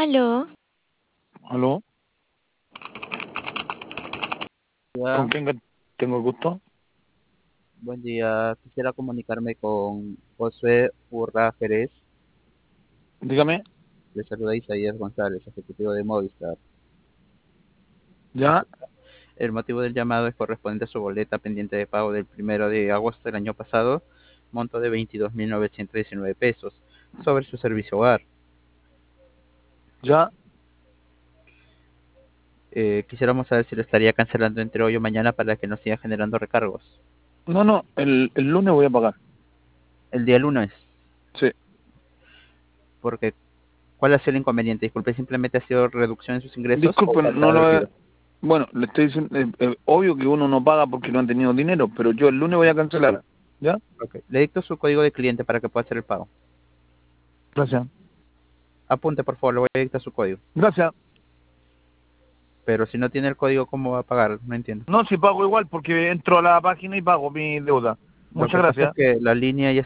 Aló, ¿Aló? ¿Con Ya, quién tengo el gusto? buen día. Quisiera comunicarme con José Urra Jerez. Dígame. Le saluda Isaías González, ejecutivo de Movistar. ¿Ya? El motivo del llamado es correspondiente a su boleta pendiente de pago del 1 de agosto del año pasado, monto de 22.919 pesos, sobre su servicio hogar. ¿Ya? Quisiéramos saber si lo estaría cancelando entre hoy o mañana para que no siga generando recargos. No, no, el lunes voy a pagar. El día lunes, Sí. porque ¿cuál ha sido el inconveniente? Disculpe, ¿simplemente ha sido reducción en sus ingresos o Disculpen, falta no de lo he... olvido? Bueno, le estoy diciendo, obvio que uno no paga porque no han tenido dinero, pero yo el lunes voy a cancelar. ¿Ya? Ok. Le dicto su código de cliente para que pueda hacer el pago. Gracias. Apunte, por favor, le voy a dictar su código. Gracias. Pero si no tiene el código, ¿cómo va a pagar? No entiendo. No, si pago igual porque entro a la página y pago mi deuda. Lo Muchas que pasa es gracias. que la línea ya